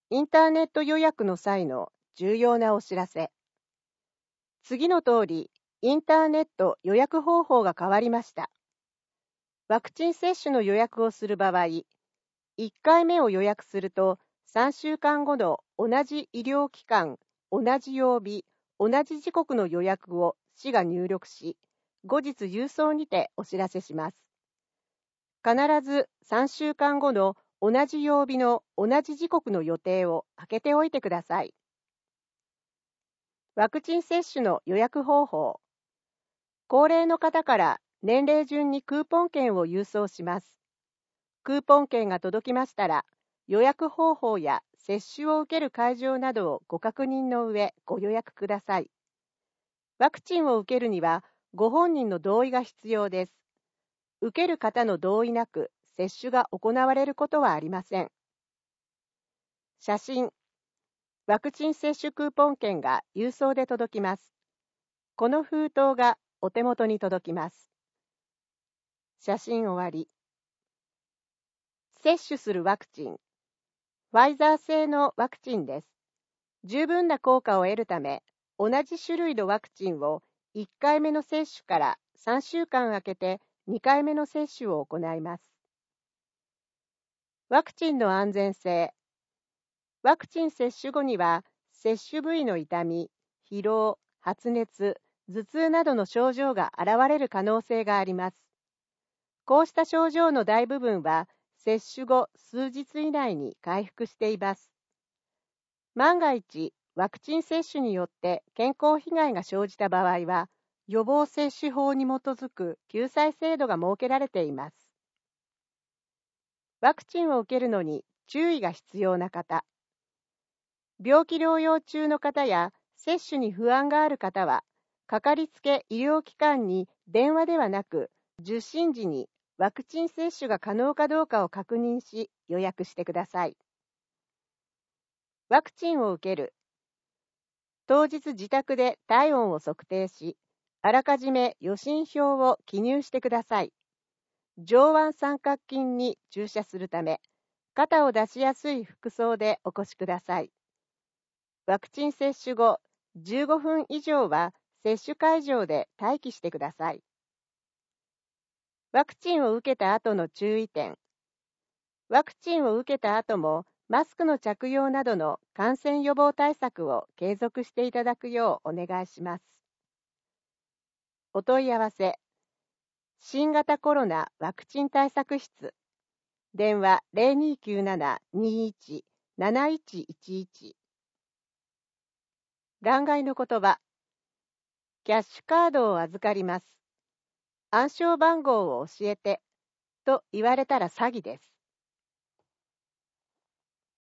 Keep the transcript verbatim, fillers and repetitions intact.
インターネット予約の際の重要なお知らせ。次の通り、インターネット予約方法が変わりました。ワクチン接種の予約をする場合、いっかいめを予約すると、さんしゅうかんごの同じ医療機関、同じ曜日、同じ時刻の予約を市が入力し、後日郵送にてお知らせします。必ずさんしゅうかんごの同じ曜日の同じ時刻の予定を空けておいてください。ワクチン接種の予約方法。高齢の方から年齢順にクーポン券を郵送します。クーポン券が届きましたら、予約方法や接種を受ける会場などをご確認の上、ご予約ください。ワクチンを受けるには、ご本人の同意が必要です。受ける方の同意なく、接種が行われることはありません。写真。ワクチン接種クーポン券が郵送で届きます。この封筒がお手元に届きます。写真終わり。接種するワクチン。ファイザー製のワクチンです。十分な効果を得るため、同じ種類のワクチンをいっかいめの接種からさんしゅうかん空けてにかいめの接種を行います。ワクチンの安全性。ワクチン接種後には、接種部位の痛み、疲労、発熱、頭痛などの症状が現れる可能性があります。こうした症状の大部分は、接種後数日以内に回復しています。万が一、ワクチン接種によって健康被害が生じた場合は、予防接種法に基づく救済制度が設けられています。ワクチンを受けるのに注意が必要な方。病気療養中の方や接種に不安がある方は、かかりつけ医療機関に電話ではなく、受診時にワクチン接種が可能かどうかを確認し予約してください。ワクチンを受ける。当日自宅で体温を測定し、あらかじめ予診票を記入してください。上腕三角筋に注射するため、肩を出しやすい服装でお越しください。ワクチン接種後じゅうごふん以上は接種会場で待機してください。ワクチンを受けた後の注意点。ワクチンを受けた後もマスクの着用などの感染予防対策を継続していただくようお願いします。お問い合わせ。新型コロナワクチン対策室。電話 ゼロにきゅうなな にいち なないちいちいち。欄外の言葉。キャッシュカードを預かります。暗証番号を教えてと言われたら詐欺です。